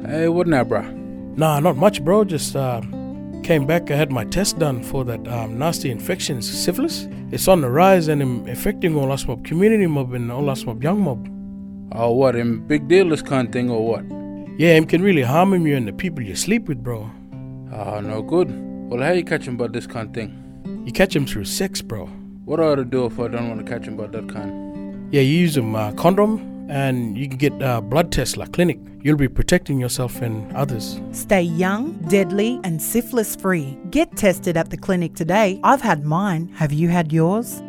Hey, what now, bruh? Nah, not much, bro. Just came back. I had my test done for that nasty infection, syphilis. It's on the rise and affecting all us mob, community mob and all us mob, young mob. Oh, what? Him big deal this kind of thing or what? Yeah, him can really harm you and the people you sleep with, bro. Oh, no good. Well, how you catch him about this kind of thing? You catch him through sex, bro. What ought to do if I don't want to catch him about that kind? Yeah, you use a condom and you can get blood tests like clinic. You'll be protecting yourself and others. Stay young, deadly and syphilis free. Get tested at the clinic today. I've had mine. Have you had yours?